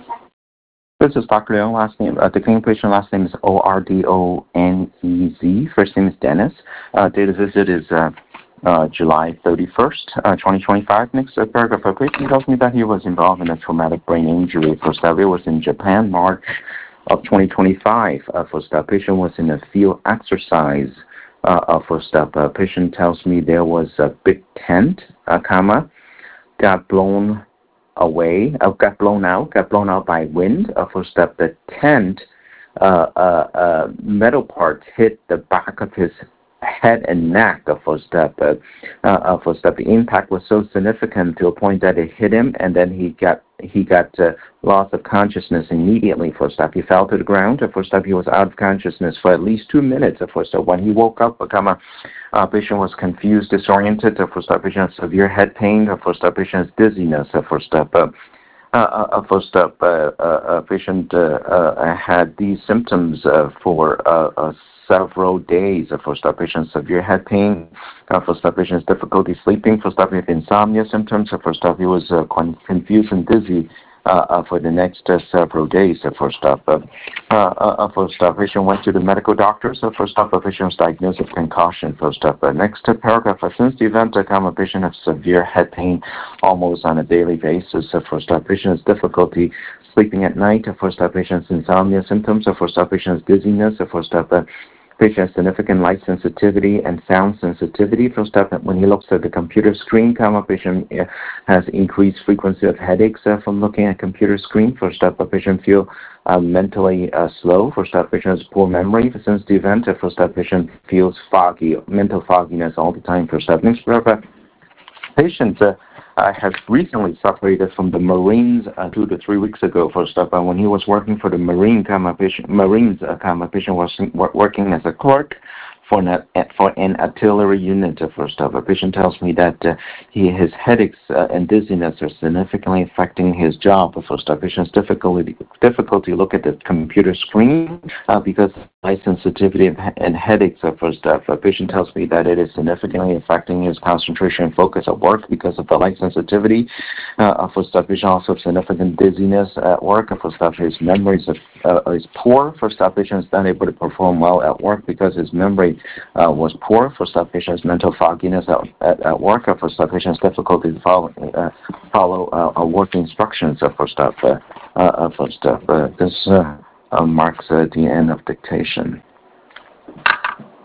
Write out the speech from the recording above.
This is Dr. Leung. Last name, the clinical patient last name is Ordonez. First name is Dennis. Date of visit is July 31st, 2025. Next paragraph. A patient tells me that he was involved in a traumatic brain injury. First up, it was in Japan, March of 2025. First up, patient was in a field exercise. First up, patient tells me there was a big tent, got blown away, got blown out by wind. First up, the tent metal part hit the back of his head and neck. First step, the impact was so significant to a point that it hit him, and then he got loss of consciousness immediately. First step, he fell to the ground. First step, he was out of consciousness for at least 2 minutes. First step, when he woke up, patient was confused, disoriented. First step, patient had severe head pain. First step, patient has dizziness. First step. Patient had these symptoms for several days. First up, patient severe head pain. First up, patient difficulty sleeping. First up, with insomnia symptoms. First up, he was confused and dizzy for the next several days. First up, patient went to the medical doctor. First up, patient was diagnosed with concussion. First up, next paragraph. Since the event, patient has severe head pain almost on a daily basis. First up, patient has difficulty sleeping at night. First up, patient has insomnia symptoms. First up, patient has dizziness. First up, patient has significant light sensitivity and sound sensitivity. First up, when he looks at the computer screen, patient has increased frequency of headaches from looking at computer screen. First up, patient feel mentally slow. First up, patient has poor memory since the event. First up, patient feels foggy, mental fogginess all the time. First up, next paragraph. Patient has recently separated from the Marines 2 to 3 weeks ago. First up, when he was working for the Marines, patient was working as a clerk for an artillery unit. First up, a patient tells me that his headaches and dizziness are significantly affecting his job. First up, patient's difficulty look at the computer screen because light sensitivity and headaches. First up, a patient tells me that it is significantly affecting his concentration and focus at work because of the light sensitivity. First up, patient also has significant dizziness at work. First up, his memory is poor. First up, patient is not able to perform well at work because his memory was poor. First up, patient's mental fogginess at work. First up, patient's difficulty to follow work instructions. First up, this marks the end of dictation.